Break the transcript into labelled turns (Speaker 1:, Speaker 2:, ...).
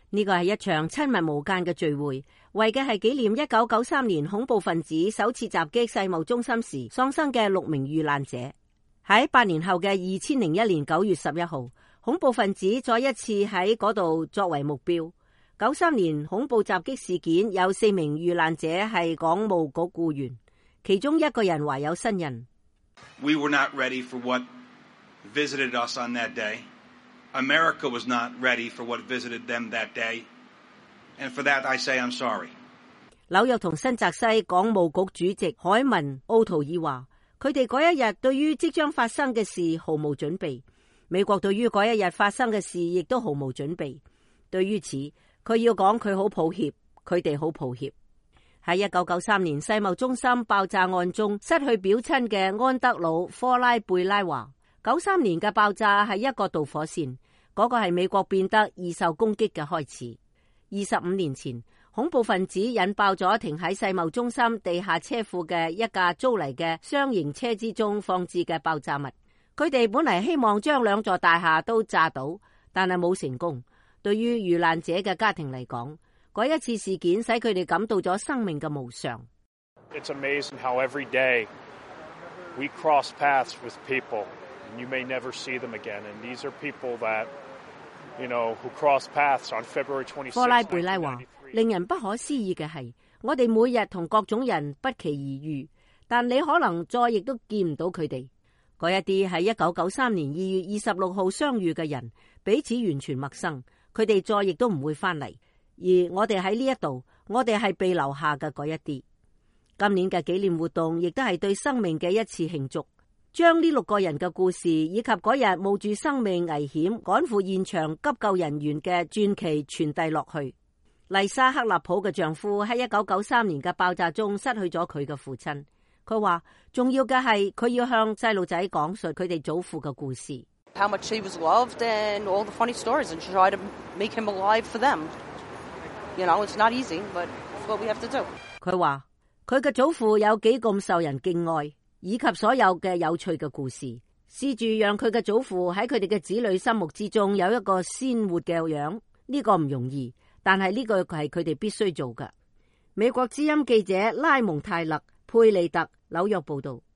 Speaker 1: 呢個係一場親密無間嘅聚會，為嘅係紀念1993年恐怖分子首次襲擊世貿中心時喪生嘅6名遇難者。喺8年後嘅2001年9月11號，恐怖分子再一次喺嗰度作為目標。93年恐怖襲擊事件有4名遇難者係港務局僱員，其中一個人懷有身孕。
Speaker 2: We were not ready for what visited us on that day. America was not ready for what visited them that day. And for that I say I'm sorry.
Speaker 1: 紐約同新澤西港務局主席海文奧圖爾話，佢哋嗰一日對於即將發生嘅事毫無準備。美國對於嗰一日發生嘅事亦都毫無準備。對於此，佢要講佢好抱歉，佢哋好抱歉。喺1993年世貿中心爆炸案中失去表親嘅安德魯科拉貝拉話，93年嘅爆炸係一個導火線，嗰個係美國變得易受攻擊嘅開始。25年前，恐怖分子引爆咗停喺世貿中心地下車庫嘅一架租嚟嘅雙型車之中放置嘅爆炸物。佢哋本嚟希望將2座大廈都炸倒，但係冇成功。對於遇難者嘅家庭嚟講，嗰一次事件使佢哋感到咗生命嘅無常。
Speaker 3: It's amazing how every day we cross paths with people and you may never see them again. And these are people that, you know, who cross paths on February 26th.
Speaker 1: 科拉貝拉話，令人不可思議嘅係，我哋每日同各種人不期而遇，但你可能再亦都見唔到佢哋。嗰一啲喺1993年2月26號相遇嘅人，彼此完全陌生，佢哋再亦都唔會翻嚟。而我哋喺呢一度，我哋係被留下嘅嗰一啲。今年嘅紀念活動亦都係對生命嘅一次慶祝，將呢6個人嘅故事以及嗰日冒住生命危險趕赴現場急救人員嘅傳奇傳遞落去。麗莎克納普嘅丈夫喺1993年嘅爆炸中失去咗佢嘅父親。佢話重要嘅係佢要向細路仔講述佢哋祖父嘅故事。
Speaker 4: How much he was loved and all the funny stories and try to make him alive for them. You know, it's not easy, but it's what we have to do.
Speaker 1: 佢話佢嘅祖父有幾咁受人敬愛，以及所有嘅有趣嘅故事，試住讓佢嘅祖父喺佢哋嘅子女心目之中有一個鮮活嘅樣。呢個唔容易，但係呢個係佢哋必須做嘅。美國之音記者拉蒙泰勒佩利特紐約報道。